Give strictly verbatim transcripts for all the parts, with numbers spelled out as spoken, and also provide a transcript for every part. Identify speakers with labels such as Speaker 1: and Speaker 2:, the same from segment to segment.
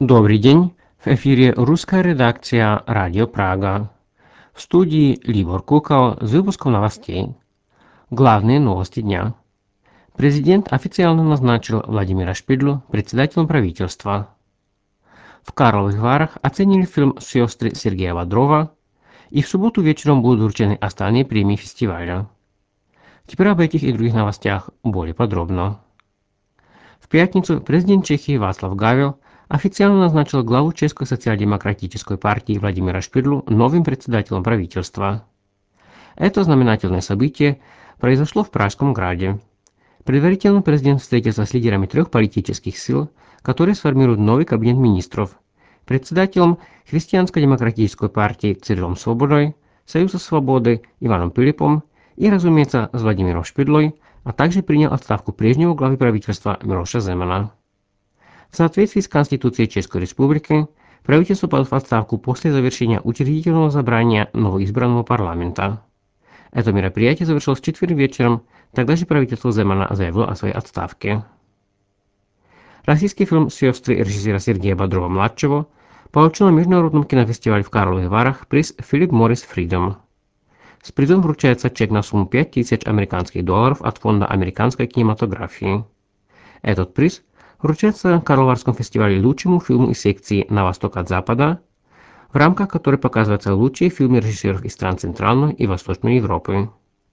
Speaker 1: Добрый день. В эфире русская редакция «Радио Прага». В студии Либор Кукол с выпуском новостей. Главные новости дня. Президент официально назначил Владимира Шпидлу председателем правительства. В Карловых Варах оценили фильм «Сестры» Сергея Бодрова, и в субботу вечером будут вручены остальные премии фестиваля. Теперь об этих и других новостях более подробно. В пятницу президент Чехии Václav Гавел официально назначил главу Чешской социал-демократической партии Владимира Шпидлу новым председателем правительства. Это знаменательное событие произошло в Пражском граде. Предварительно президент встретился с лидерами трех политических сил, которые сформируют новый кабинет министров. Председателем Христианско-демократической партии Цирилом Свободой, Союза Свободы Иваном Пилипом и, разумеется, с Владимиром Шпидлой, а также принял отставку прежнего главы правительства Милоша Земана. В соответствии с Конституцией Чешской Республики, правительство подало в отставку после завершения учредительного собрания новоизбранного парламента. Это мероприятие завершилось в четверг вечером, тогда же правительство Земана заявило о своей отставке. Российский фильм «Сестры» режиссера Сергея Бодрова-младшего получил на международном кинофестивале в Карловых Варах приз Philip Morris Freedom. С призом вручается чек на сумму пять тысяч американских долларов от Фонда американской кинематографии. Этот приз вручается в Карловарском фестивале лучшему фильму из секции «На восток от Запада», в рамках которой показываются лучшие фильмы режиссеров из стран Центральной и Восточной Европы.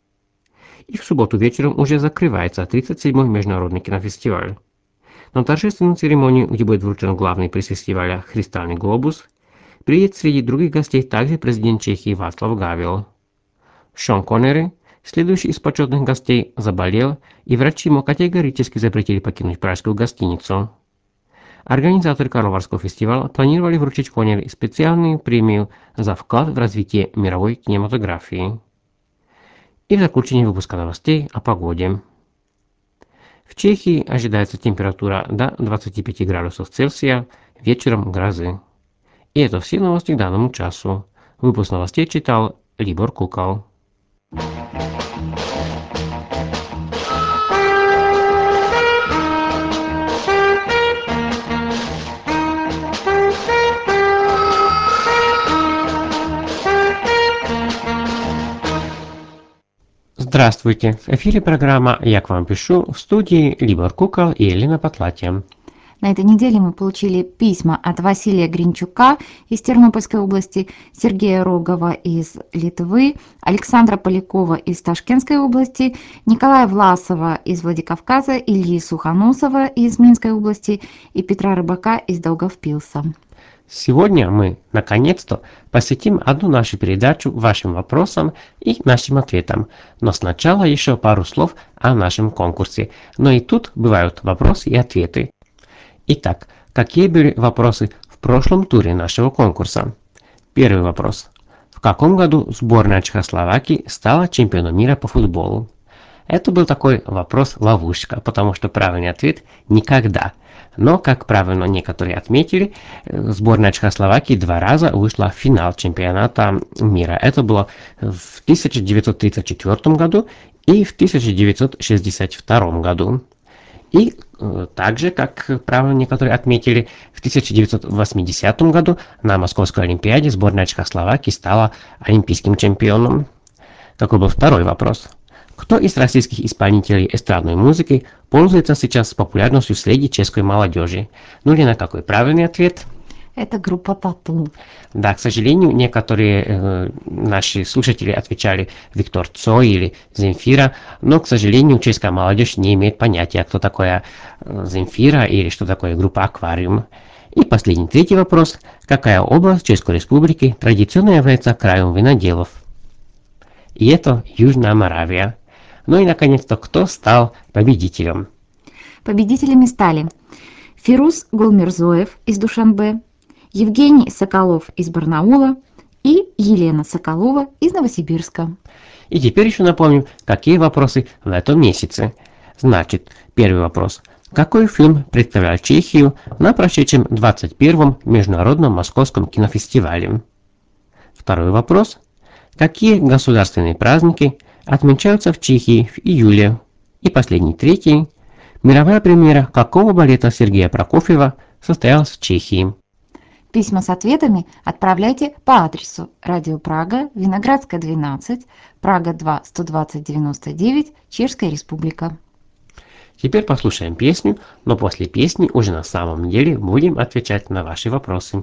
Speaker 1: И в субботу вечером уже закрывается тридцать седьмой международный кинофестиваль. На торжественную церемонию, где будет вручен главный приз фестиваля «Хрустальный глобус», приедет среди других гостей также президент Чехии Václav Гавел. Шон Коннери, следующий из почетных гостей, заболел, и врачи ему категорически запретили покинуть пражскую гостиницу. Организаторы Карловарского фестиваля планировали вручить Коннери специальную премию за вклад в развитие мировой кинематографии. И в заключение выпуска новостей о погоде. В Чехии ожидается температура до двадцати пяти градусов Цельсия, вечером грозы. И это все новости к данному часу. Выпуск новостей читал Либор Кукол. Здравствуйте! В эфире программа «Я к вам пишу», в студии Либор Кукол и Елена Потлатья.
Speaker 2: На этой неделе мы получили письма от Василия Гринчука из Тернопольской области, Сергея Рогова из Литвы, Александра Полякова из Ташкентской области, Николая Власова из Владикавказа, Ильи Сухоносова из Минской области и Петра Рыбака из Даугавпилса.
Speaker 1: Сегодня мы, наконец-то, посвятим одну нашу передачу вашим вопросам и нашим ответам. Но сначала еще пару слов о нашем конкурсе. Но и тут бывают вопросы и ответы. Итак, какие были вопросы в прошлом туре нашего конкурса? Первый вопрос. В каком году сборная Чехословакии стала чемпионом мира по футболу? Это был такой вопрос-ловушка, потому что правильный ответ – никогда. Но, как правильно некоторые отметили, сборная Чехословакии два раза вышла в финал чемпионата мира. Это было в тысяча девятьсот тридцать четвёртом году и в тысяча девятьсот шестьдесят втором году. И э, также, как правильно некоторые отметили, в тысяча девятьсот восьмидесятом году на Московской Олимпиаде сборная Чехословакии стала олимпийским чемпионом. Какой был второй вопрос? Кто из российских исполнителей эстрадной музыки пользуется сейчас популярностью среди чешской молодежи? Ну или на какой правильный ответ?
Speaker 2: Это группа Тату.
Speaker 1: Да, к сожалению, некоторые э, наши слушатели отвечали Виктор Цой или Земфира, но, к сожалению, чешская молодежь не имеет понятия, кто такая э, Земфира или что такое группа Аквариум. И последний, третий вопрос. Какая область Чешской Республики традиционно является краем виноделов? И это Южная Моравия. Ну и, наконец-то, кто стал победителем?
Speaker 2: Победителями стали Фируз Гулмирзоев из Душанбе, Евгений Соколов из Барнаула и Елена Соколова из Новосибирска.
Speaker 1: И теперь еще напомним, какие вопросы в этом месяце. Значит, первый вопрос. Какой фильм представлял Чехию на прошедшем двадцать первом Международном Московском кинофестивале? Второй вопрос. Какие государственные праздники отмечаются в Чехии в июле? И последний, третий. Мировая премьера какого балета Сергея Прокофьева состоялась в Чехии?
Speaker 2: Письма с ответами отправляйте по адресу Радио Прага, Виноградская, двенадцать, Прага два, сто двадцать девяносто девять, Чешская Республика.
Speaker 1: Теперь послушаем песню, но после песни уже на самом деле будем отвечать на ваши вопросы.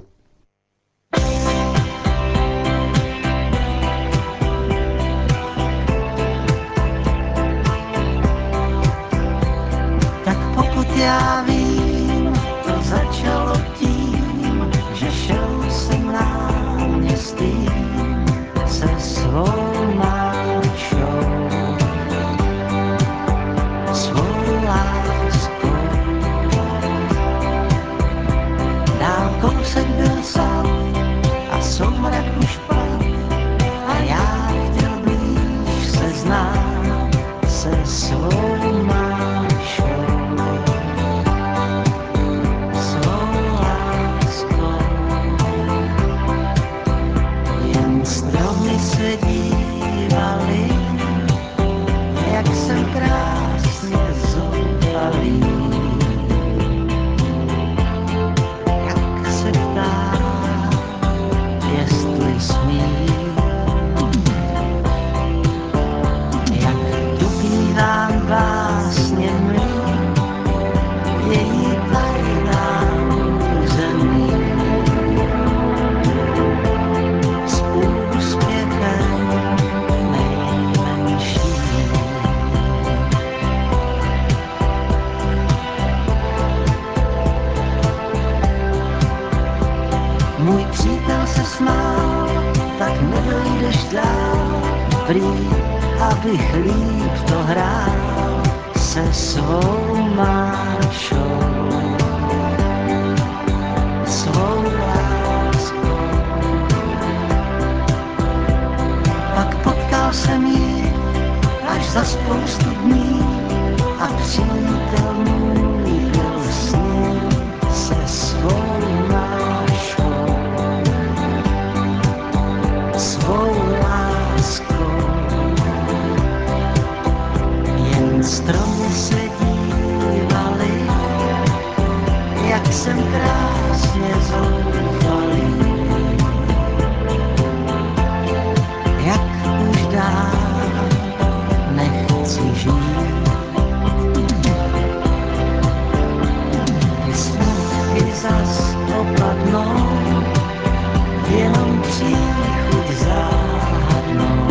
Speaker 3: Tak pokud já vím, to začalo tím, že šel jsem náměstím se svou máčou, svou láskou. Dál kousek byl sad a soumrak už pad a já chtěl blíž se znát se svou máčou, svou láskou. Jen stromy se dívaly, jak jsem krásně zoufalý, jak se ptá, jestli smím, jak dobývám básněmi její tajná území. S úspěchem nejmenším. Můj přítel se smál, tak nedojdeš dál, prý, abych líp to hrál se svou mášou, svou láskou. Pak potkal jsem ji až za spoustu dní a přítel můj byl s ním se svou mášou, svou láskou. Jen stromy se dívaly, jak jsem krásně zoufalý, jak už dál nechci žít. Ty smutky zas opadnou, jenom příchuť záhadnou.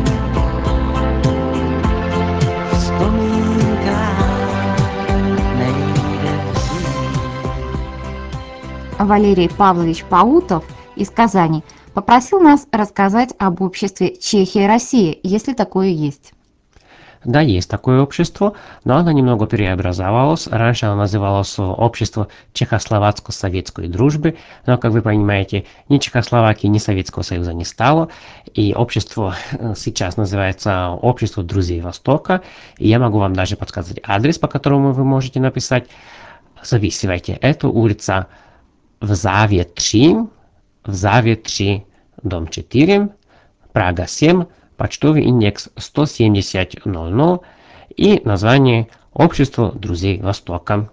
Speaker 3: Vzpomínkách nejde vzít.
Speaker 2: Валерий Павлович Паутов из Казани попросил нас рассказать об обществе Чехия-Россия, если такое есть.
Speaker 1: Да, есть такое общество, но оно немного преобразовалось. Раньше оно называлось Общество Чехословацко-Советской дружбы, но, как вы понимаете, ни Чехословакии, ни Советского Союза не стало, и общество сейчас называется Общество Друзей Востока, и я могу вам даже подсказать адрес, по которому вы можете написать. Записывайте, это улица в Заве три, в Заве три, дом четыре, Прага семь, почтовый индекс сто семьдесят ноль ноль и название Общество Друзей Востока.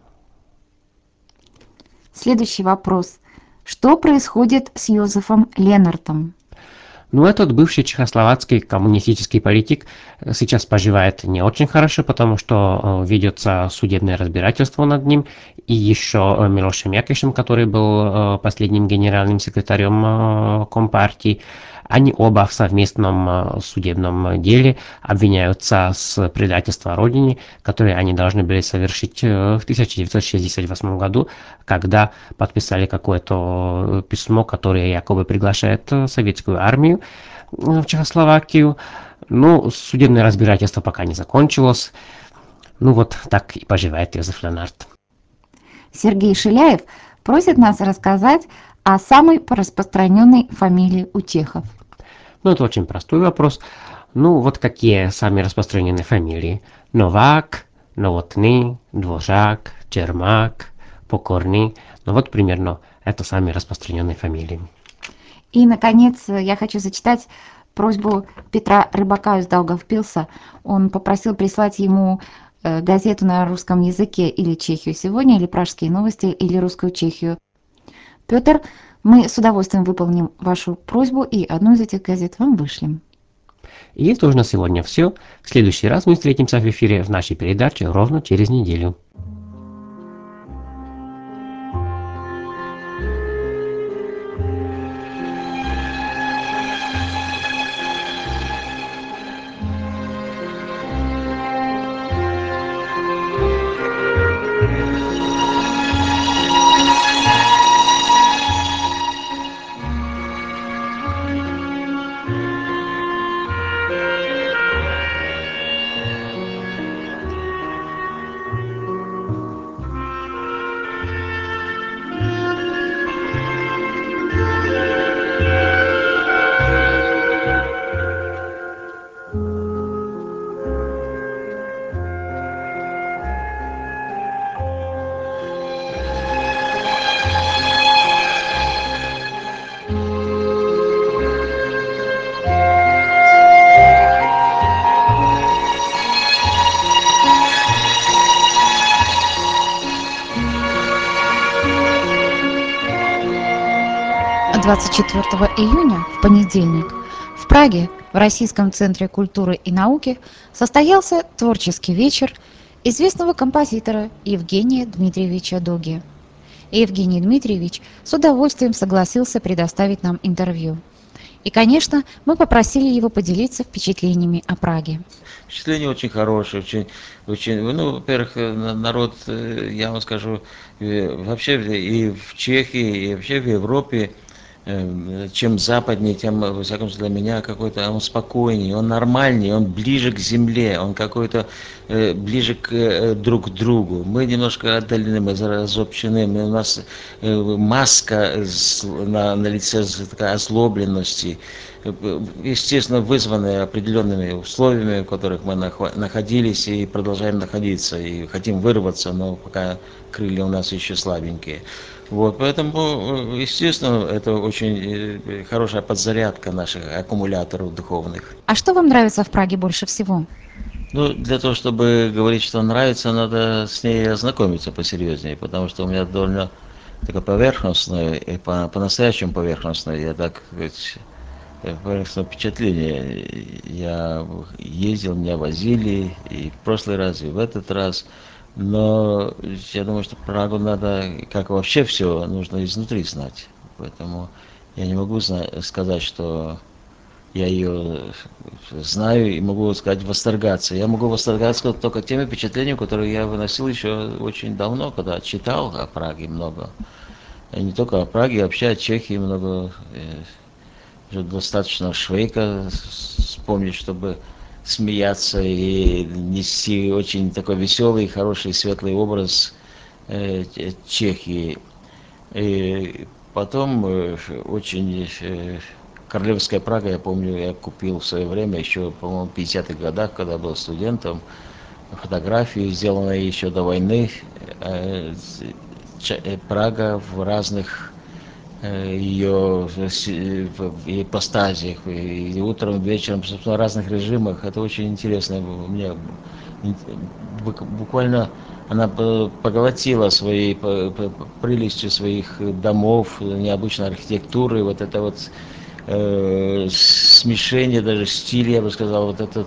Speaker 2: Следующий вопрос. Что происходит с Йозефом Ленартом?
Speaker 1: Ну, этот бывший чехословацкий коммунистический политик сейчас поживает не очень хорошо, потому что э, ведется судебное разбирательство над ним. И еще э, Милошем Якишем, который был э, последним генеральным секретарем э, Компартии, они оба в совместном э, судебном деле обвиняются с предательства родине, которое они должны были совершить э, в тысяча девятьсот шестьдесят восьмом году, когда подписали какое-то письмо, которое якобы приглашает э, советскую армию в Чехословакию. Ну, судебное разбирательство пока не закончилось. Ну вот так и поживает Йозеф Ленарт.
Speaker 2: Сергей Шиляев просит нас рассказать о самой распространенной фамилии у чехов.
Speaker 1: Ну, это очень простой вопрос. Ну, вот какие самые распространенные фамилии? Новак, Новотный, Дворжак, Чермак, Покорный. Ну, вот примерно это самые распространенные фамилии.
Speaker 2: И, наконец, я хочу зачитать просьбу Петра Рыбака из Даугавпилса. Он попросил прислать ему э, газету на русском языке или Чехию сегодня, или Пражские новости, или Русскую Чехию. Петр Мы с удовольствием выполним вашу просьбу и одну из этих газет вам вышлем.
Speaker 1: И это уже на сегодня все. В следующий раз мы встретимся в эфире в нашей передаче ровно через неделю.
Speaker 2: двадцать четвёртого июня, в понедельник, в Праге, в Российском центре культуры и науки, состоялся творческий вечер известного композитора Евгения Дмитриевича Доги. И Евгений Дмитриевич с удовольствием согласился предоставить нам интервью. И, конечно, мы попросили его поделиться впечатлениями о Праге.
Speaker 4: Впечатление очень хорошее, очень, очень, ну, во-первых, народ, я вам скажу, вообще и в Чехии, и вообще в Европе, чем западнее, тем, во всяком случае, для меня какой-то он спокойнее, он нормальнее, он ближе к земле, он какой-то э, ближе к э, друг к другу. Мы немножко отдалены, мы разобщены, мы, у нас э, маска на, на лице такая озлобленности, естественно, вызванная определенными условиями, в которых мы находились и продолжаем находиться, и хотим вырваться, но пока крылья у нас еще слабенькие. Вот, поэтому, естественно, это очень хорошая подзарядка наших аккумуляторов духовных.
Speaker 2: А что вам нравится в Праге больше всего?
Speaker 4: Ну, для того, чтобы говорить, что нравится, надо с ней ознакомиться посерьезнее, потому что у меня довольно такое поверхностное, и по, по-настоящему поверхностное, я так сказать, поверхностное впечатление. Я ездил, меня возили и в прошлый раз, и в этот раз. Но я думаю, что Прагу надо, как вообще все, нужно изнутри знать. Поэтому я не могу сказать, что я ее знаю и могу сказать восторгаться. Я могу восторгаться только теми впечатлениями, которые я выносил еще очень давно, когда читал о Праге много. И не только о Праге, а вообще о Чехии много. Уже достаточно Швейка вспомнить, чтобы смеяться и нести очень такой веселый, хороший, светлый образ э, Чехии. И потом э, очень э, Королевская Прага, я помню, я купил в свое время, еще, по-моему, в пятидесятых годах, когда был студентом, фотографии, сделанные еще до войны. Э, Прага в разных ее ипостазиях, и утром, и вечером, в разных режимах. Это очень интересно. Мне буквально она поглотила своей прелестью своих домов, необычной архитектуры, вот это вот э, смешение даже стилей, я бы сказал, вот этот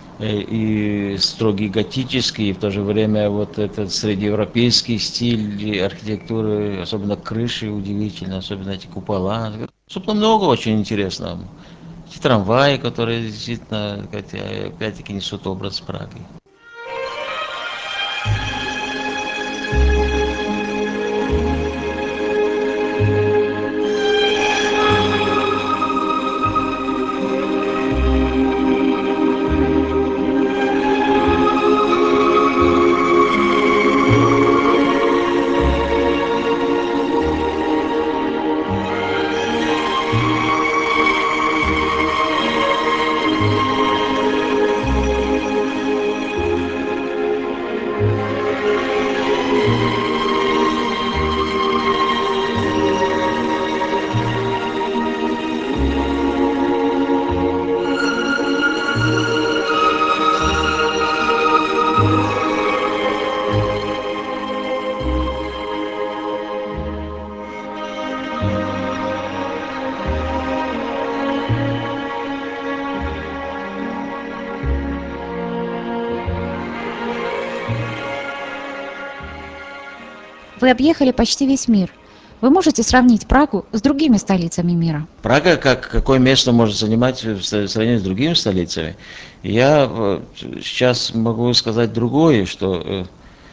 Speaker 4: и строгий готический, и в то же время вот этот среднеевропейский стиль архитектуры, особенно крыши удивительно, особенно эти купола. Собственно, много очень интересного. Эти трамваи, которые действительно, опять-таки, несут образ Праги.
Speaker 2: Вы объехали почти весь мир. Вы можете сравнить Прагу с другими столицами мира?
Speaker 4: Прага, как, какое место может занимать в сравнении с другими столицами? Я сейчас могу сказать другое, что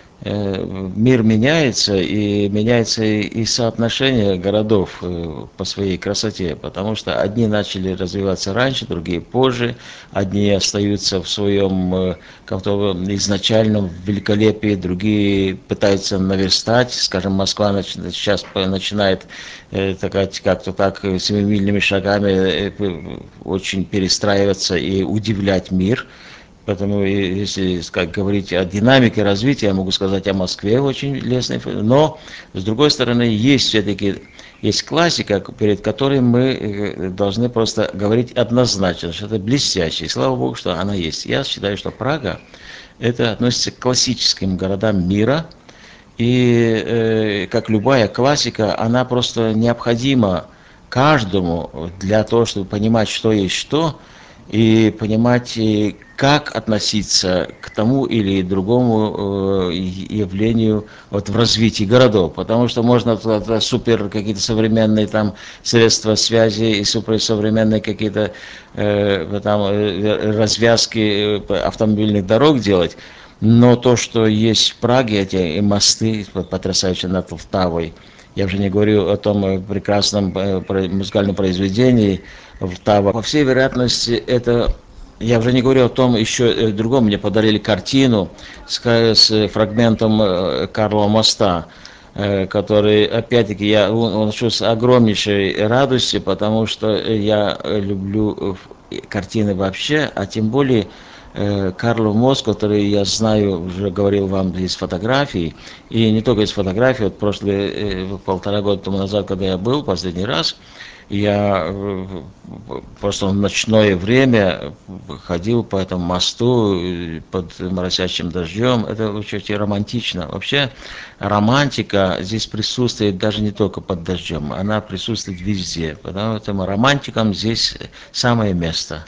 Speaker 4: мир меняется, и меняется и соотношение городов по своей красоте, потому что одни начали развиваться раньше, другие позже, одни остаются в своем каком-то изначальном великолепии, другие пытаются наверстать, скажем, Москва сейчас начинает как-то так семимильными шагами очень перестраиваться и удивлять мир. Поэтому, если как говорить о динамике развития, я могу сказать о Москве очень лестной. Но, с другой стороны, есть все-таки есть классика, перед которой мы должны просто говорить однозначно, что это блестяще. И слава Богу, что она есть. Я считаю, что Прага, это относится к классическим городам мира. И э, как любая классика, она просто необходима каждому для того, чтобы понимать, что есть что, и понимать, как относиться к тому или другому явлению вот в развитии городов. Потому что можно супер какие-то современные там средства связи и суперсовременные какие-то э, там развязки автомобильных дорог делать. Но то, что есть в Праге, эти мосты потрясающие над Влтавой, я уже не говорю о том прекрасном музыкальном произведении Влтава. По всей вероятности, это, я уже не говорю о том, еще другом, мне подарили картину с, с фрагментом Карлова моста, который, опять-таки, я уношу с огромнейшей радостью, потому что я люблю картины вообще, а тем более Карлов мост, который я знаю, уже говорил вам из фотографий, и не только из фотографий, вот прошлые полтора года тому назад, когда я был последний раз, я просто в ночное время ходил по этому мосту под моросящим дождем. Это очень романтично. Вообще романтика здесь присутствует даже не только под дождем, она присутствует везде. Потому что романтикам здесь самое место.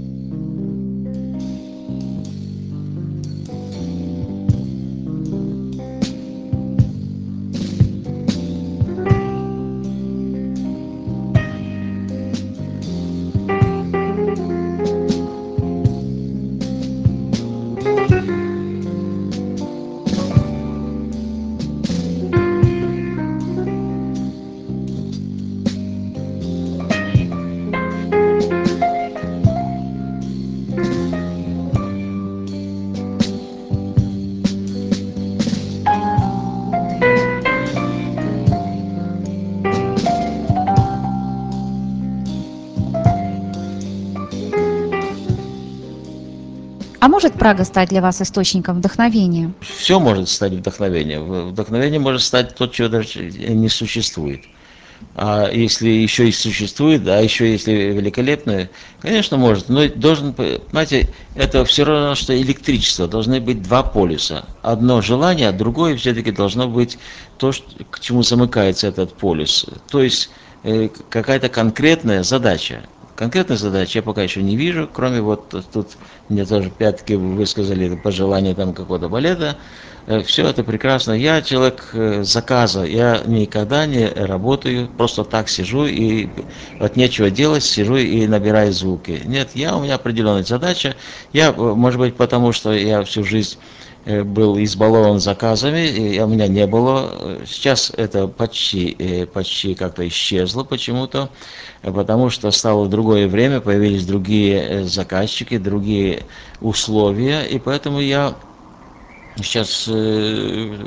Speaker 2: А может Прага стать для вас источником вдохновения?
Speaker 4: Все может стать вдохновением. Вдохновением может стать то, чего даже не существует. А если еще и существует, да, еще если великолепное, конечно, может. Но должен, понимаете, это все равно, что электричество. Должны быть два полюса. Одно желание, а другое все-таки должно быть то, что, к чему замыкается этот полюс. То есть э, какая-то конкретная задача. Конкретной задачи я пока еще не вижу, кроме вот тут мне тоже пятки высказали пожелания там какого-то балета. Все это прекрасно. Я человек заказа, я никогда не работаю, просто так сижу и вот нечего делать, сижу и набираю звуки. Нет, я, у меня определенная задача. Я, может быть, потому что я всю жизнь был избалован заказами, и у меня не было. Сейчас это почти, почти как-то исчезло почему-то, потому что стало другое время, появились другие заказчики, другие условия, и поэтому я сейчас э,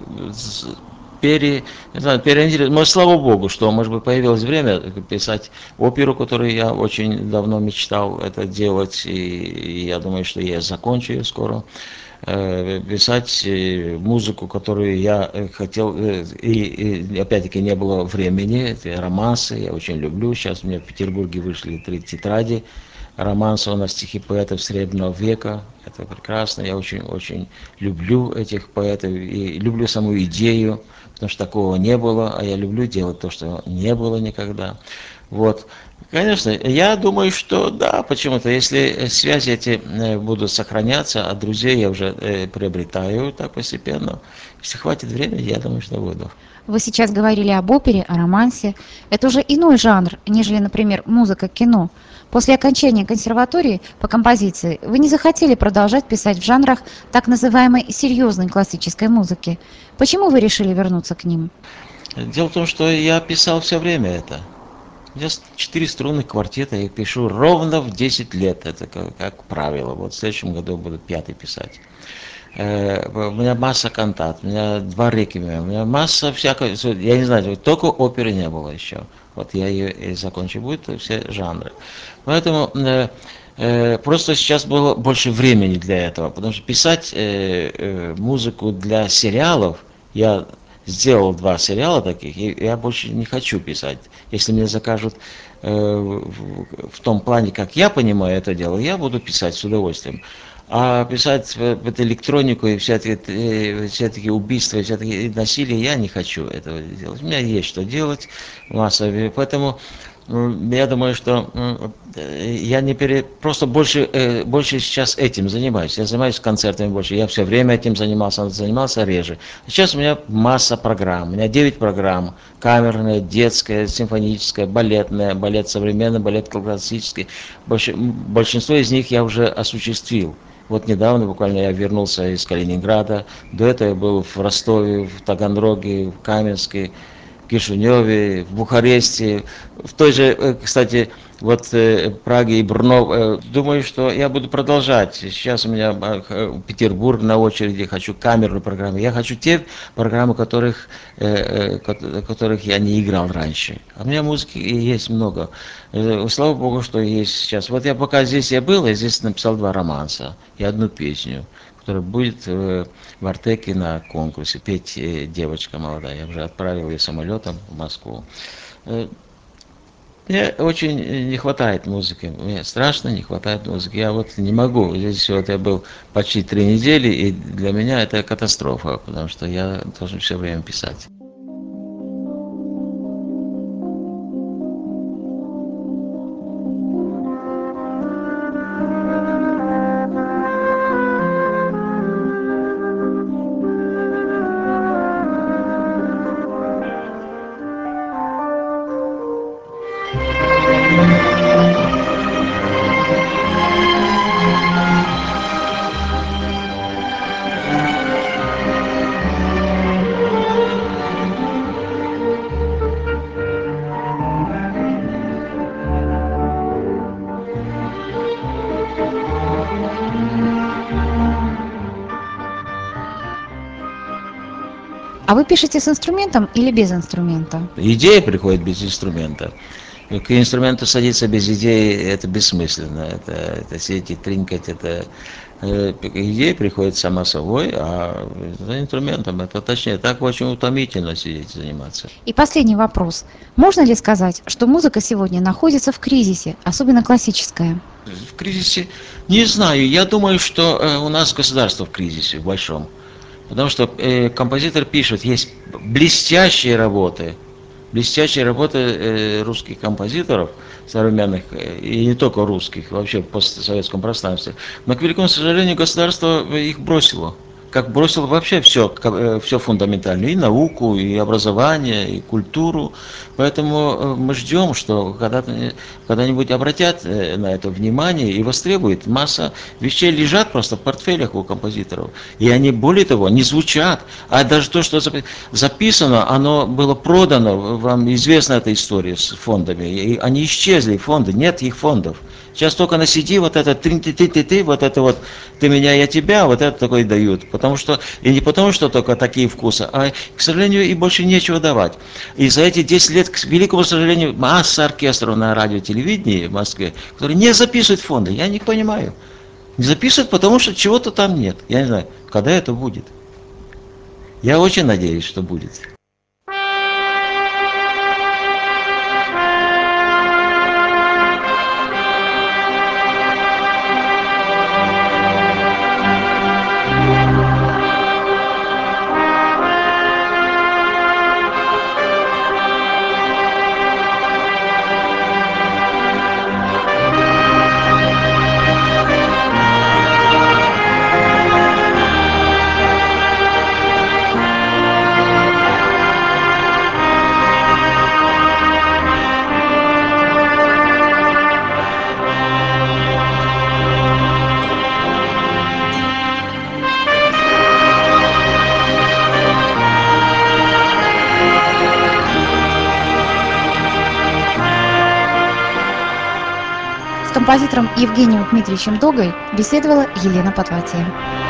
Speaker 4: пере, не знаю, переориентировать. Может, слава богу, что, может быть, появилось время писать оперу, которую я очень давно мечтал это делать, и, и я думаю, что я закончу ее скоро. Э, писать музыку, которую я хотел, и, и опять-таки не было времени, это романсы, я очень люблю. Сейчас у меня в Петербурге вышли три тетради романсов на стихи поэтов Среднего века. Это прекрасно. Я очень-очень люблю этих поэтов и люблю саму идею, потому что такого не было, а я люблю делать то, что не было никогда. Вот. Конечно, я думаю, что да, почему-то, если связи эти э, будут сохраняться, а друзей я уже э, приобретаю так постепенно, если хватит времени, я думаю, что буду.
Speaker 2: Вы сейчас говорили об опере, о романсе. Это уже иной жанр, нежели, например, музыка, кино. После окончания консерватории по композиции вы не захотели продолжать писать в жанрах так называемой серьезной классической музыки. Почему вы решили вернуться к ним?
Speaker 4: Дело в том, что я писал все время это. У меня четыре струнных квартета, я пишу ровно в десять лет, это как, как правило. Вот в следующем году буду пятый писать. Э, у меня масса кантат, у меня два реквиема, у меня масса всякой, я не знаю, только оперы не было еще. Вот я ее и закончу, будет все жанры. Поэтому э, э, просто сейчас было больше времени для этого, потому что писать э, э, музыку для сериалов, я сделал два сериала таких, и я больше не хочу писать. Если мне закажут э, в, в том плане, как я понимаю это дело, я буду писать с удовольствием. А писать в, в эту электронику и все-таки, все таки убийства, все-таки насилие, я не хочу этого делать. У меня есть что делать массово, поэтому я думаю, что я не пере... просто больше, больше сейчас этим занимаюсь. Я занимаюсь концертами больше. Я все время этим занимался, занимался реже. Сейчас у меня масса программ. У меня девять программ. Камерная, детская, симфоническая, балетная, балет современный, балет классический. Больш... Большинство из них я уже осуществил. Вот недавно буквально я вернулся из Калининграда. До этого я был в Ростове, в Таганроге, в Каменске, в Кишиневе, в Бухаресте, в той же, кстати, вот Праге и Брно. Думаю, что я буду продолжать. Сейчас у меня Петербург на очереди, хочу камерную программу. Я хочу те программы, которых, которых я не играл раньше. А у меня музыки есть много. Слава Богу, что есть сейчас. Вот я пока здесь я был, я здесь написал два романса и одну песню, которая будет в Артеке на конкурсе. Петь девочка молодая. Я уже отправил ее самолетом в Москву. Мне очень не хватает музыки. Мне страшно не хватает музыки. Я вот не могу. Здесь вот я был почти три недели, и для меня это катастрофа, потому что я должен все время писать.
Speaker 2: А вы пишете с инструментом или без инструмента?
Speaker 4: Идея приходит без инструмента. К инструменту садиться без идеи – это бессмысленно. Это, это сидеть и тринкать, это э, идея приходит сама собой, а за инструментом это точнее. Так очень утомительно сидеть и заниматься.
Speaker 2: И последний вопрос. Можно ли сказать, что музыка сегодня находится в кризисе, особенно классическая?
Speaker 4: В кризисе не знаю. Я думаю, что э, у нас государство в кризисе в большом. Потому что э, композитор пишет, есть блестящие работы, блестящие работы э, русских композиторов современных, э, и не только русских, вообще в постсоветском пространстве. Но, к великому сожалению, государство их бросило. Как бросило вообще все, э, все фундаментальное, и науку, и образование, и культуру. Поэтому э, мы ждем, что когда-то, когда-нибудь обратят э, на это внимание и востребуют. Масса вещей лежат просто в портфелях у композиторов. И они, более того, не звучат. А даже то, что записано, оно было продано. Вам известна эта история с фондами. И они исчезли, фонды, нет их фондов. Сейчас только на си ди вот это ты-ты-ты-ты, вот это вот ты меня, я тебя, вот это такое дают. Потому что, и не потому, что только такие вкусы, а, к сожалению, и больше нечего давать. И за эти десять лет, к великому сожалению, масса оркестров на радио и телевидении в Москве, которые не записывают фонды. Я не понимаю. Не записывают, потому что чего-то там нет. Я не знаю, когда это будет. Я очень надеюсь, что будет.
Speaker 2: композитором Евгением Дмитриевичем Догой беседовала Елена Потватия.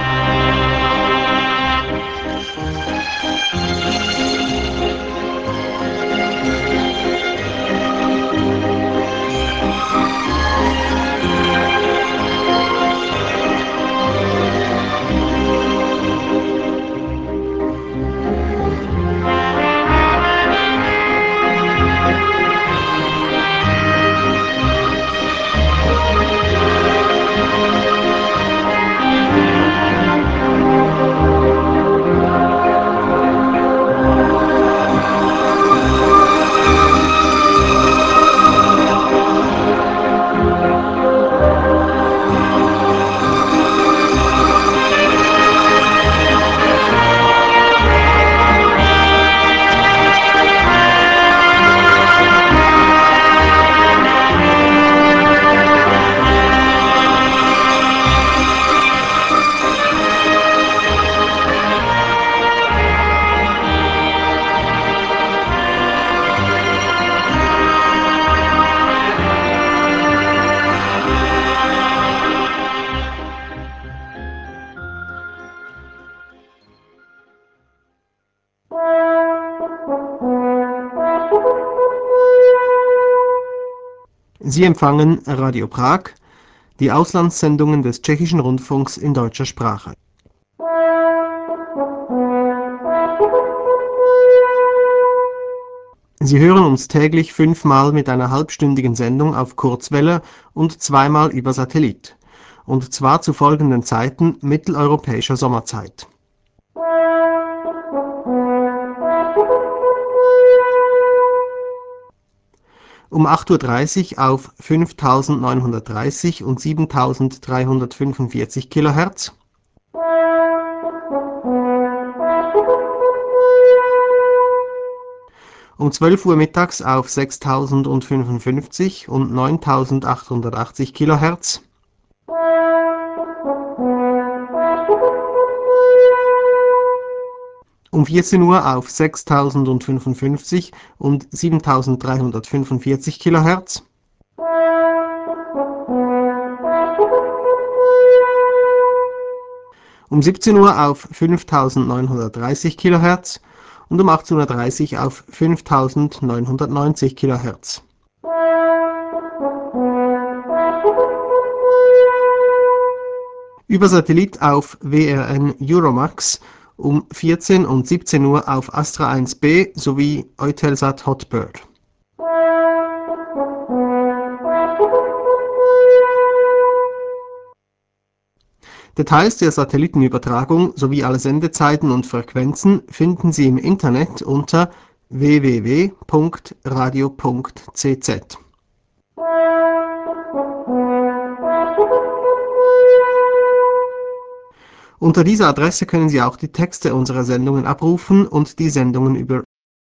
Speaker 5: Sie empfangen Radio Prag, die Auslandssendungen des Tschechischen Rundfunks in deutscher Sprache. Sie hören uns täglich fünfmal mit einer halbstündigen Sendung auf Kurzwelle und zweimal über Satellit. Und zwar zu folgenden Zeiten mitteleuropäischer Sommerzeit. Um acht Uhr dreißig auf fünftausendneunhundertdreißig und siebentausenddreihundertfünfundvierzig Kilohertz. Um zwölf Uhr mittags auf sechstausendfünfundfünfzig und neuntausendachthundertachtzig Kilohertz. Um vierzehn Uhr auf sechstausendfünfundfünfzig und siebentausenddreihundertfünfundvierzig Kilohertz. Um siebzehn Uhr auf fünftausendneunhundertdreißig Kilohertz und um achtzehn Uhr dreißig auf fünftausendneunhundertneunzig Kilohertz. Über Satellit auf W R N Euromax um vierzehn und siebzehn Uhr auf Astra eins B sowie Eutelsat Hotbird. Details der Satellitenübertragung sowie alle Sendezeiten und Frequenzen finden Sie im Internet unter w w w punkt radio punkt c z. Unter dieser Adresse können Sie auch die Texte unserer Sendungen abrufen und die Sendungen über